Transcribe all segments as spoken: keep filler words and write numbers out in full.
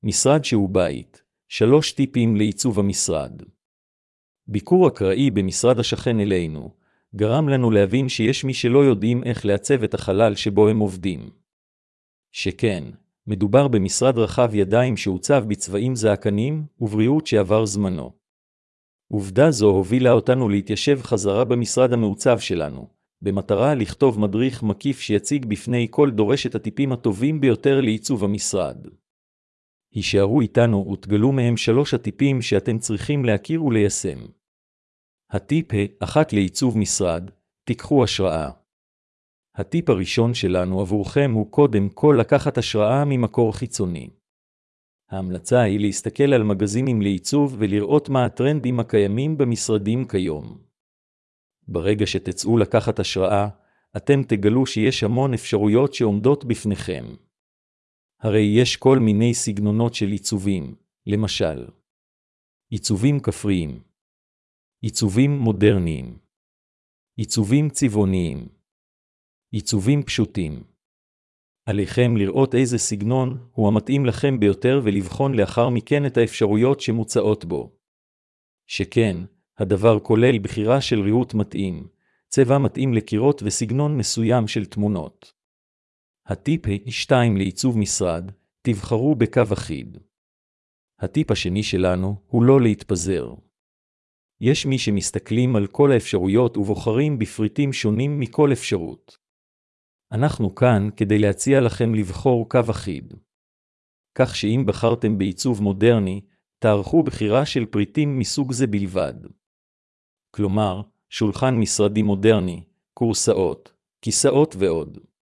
משרד שהוא בית. שלוש טיפים לעיצוב המשרד. ביקור אקראי במשרד השכן אלינו, גרם לנו להבין שיש מי שלא יודעים איך לעצב את החלל שבו הם עובדים. שכן, מדובר במשרד רחב ידיים שעוצב בצבעים זעקנים ובריאות שעבר זמנו. עובדה זו הובילה אותנו להתיישב חזרה במשרד המעוצב שלנו, במטרה לכתוב מדריך מקיף שיציג בפני כל דורש את הטיפים הטובים ביותר לעיצוב המשרד. הישארו איתנו ותגלו מהם שלוש הטיפים שאתם צריכים להכיר וליישם. הטיפ אחת לעיצוב משרד, תיקחו השראה. הטיפ הראשון שלנו עבורכם הוא קודם כל לקחת השראה ממקור חיצוני. ההמלצה היא להסתכל על מגזינים לעיצוב ולראות מה הטרנדים הקיימים במשרדים כיום. ברגע שתצאו לקחת השראה, אתם תגלו שיש המון אפשרויות שעומדות בפניכם. הרי יש כל מיני סגנונות של עיצובים, למשל, עיצובים כפריים, עיצובים מודרניים, עיצובים צבעוניים, עיצובים פשוטים. עליכם לראות איזה סגנון הוא המתאים לכם ביותר ולבחון לאחר מכן את האפשרויות שמוצעות בו. שכן, הדבר כולל בחירה של ריהוט מתאים, צבע מתאים לקירות וסגנון מסוים של תמונות. הטיפ שתיים לעיצוב משרד, תבחרו בקו אחיד. הטיפ השני שלנו הוא לא להתפזר. יש מי שמסתכלים על כל האפשרויות ובוחרים בפריטים שונים מכל אפשרות. אנחנו כאן כדי להציע לכם לבחור קו אחיד. כך שאם בחרתם בעיצוב מודרני, תערכו בחירה של פריטים מסוג זה בלבד. כלומר, שולחן משרדי מודרני, קורסאות, כיסאות ועוד.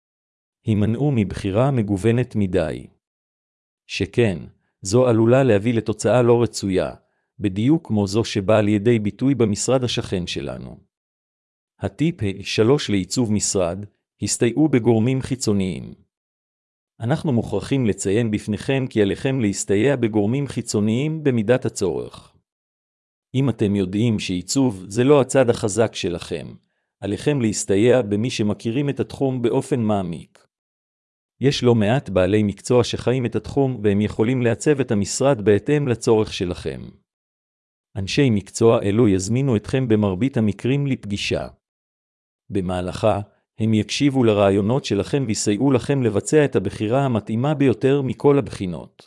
הימנעו מבחירה מגוונת מדי. שכן, זו עלולה להביא לתוצאה לא רצויה, בדיוק כמו זו שבאה לידי ביטוי במשרד השכן שלנו. הטיפ שלוש לעיצוב משרד, הסתייעו בגורמים חיצוניים. אנחנו מוכרחים לציין בפניכם כי עליכם להסתייע בגורמים חיצוניים במידת הצורך. אם אתם יודעים שעיצוב זה לא הצד החזק שלכם, עליכם להסתייע במי שמכירים את התחום באופן מעמיק. יש לא מעט בעלי מקצוע שחיים את התחום והם יכולים לעצב את המשרד בהתאם לצורך שלכם. אנשי מקצוע אלו יזמינו אתכם במרבית המקרים לפגישה. במהלכה, הם יקשיבו לרעיונות שלכם ויסייעו לכם לבצע את הבחירה המתאימה ביותר מכל הבחינות.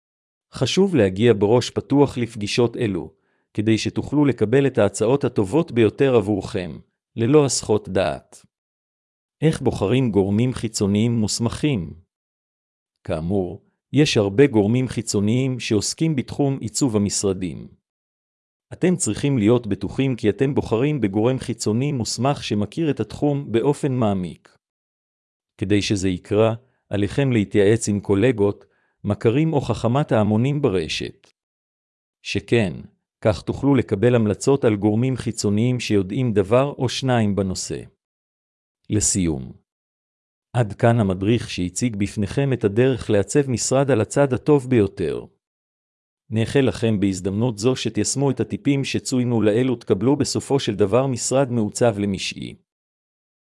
חשוב להגיע בראש פתוח לפגישות אלו, כדי שתוכלו לקבל את ההצעות הטובות ביותר עבורכם, ללא הסחות דעת. איך בוחרים גורמים חיצוניים מוסמכים? כאמור, יש הרבה גורמים חיצוניים שעוסקים בתחום עיצוב המשרדים. אתם צריכים להיות בטוחים כי אתם בוחרים בגורם חיצוני מוסמך שמכיר את התחום באופן מעמיק. כדי שזה יקרה, עליכם להתייעץ עם קולגות, מכרים או חכמת ההמונים ברשת. שכן, כך תוכלו לקבל המלצות על גורמים חיצוניים שיודעים דבר או שניים בנושא. לסיום. עד כאן המדריך שהציג בפניכם את הדרך לעצב משרד על הצד הטוב ביותר. נאחל לכם בהזדמנות זו שתיישמו את הטיפים שצוינו לעיל ותקבלו בסופו של דבר משרד מעוצב למשעי.